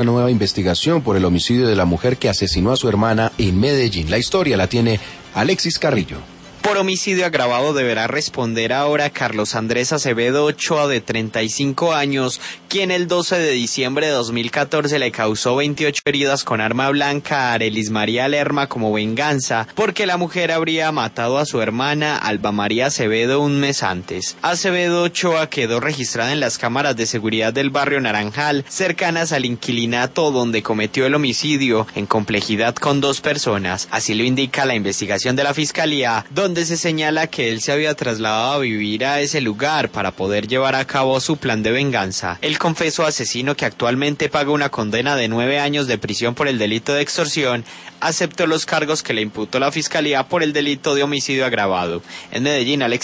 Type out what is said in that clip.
Una nueva investigación por el homicidio de la mujer que asesinó a su hermana en Medellín. La historia la tiene Alexis Carrillo. Por homicidio agravado deberá responder ahora Carlos Andrés Acevedo Ochoa, de 35 años, quien el 12 de diciembre de 2014 le causó 28 heridas con arma blanca a Arelis María Lerma como venganza, porque la mujer habría matado a su hermana Alba María Acevedo un mes antes. Acevedo Ochoa quedó registrada en las cámaras de seguridad del barrio Naranjal, cercanas al inquilinato donde cometió el homicidio, en complejidad con 2 personas. Así lo indica la investigación de la Fiscalía, donde se señala que él se había trasladado a vivir a ese lugar para poder llevar a cabo su plan de venganza. El confeso asesino, que actualmente paga una condena de 9 años de prisión por el delito de extorsión, aceptó los cargos que le imputó la Fiscalía por el delito de homicidio agravado. En Medellín, Alex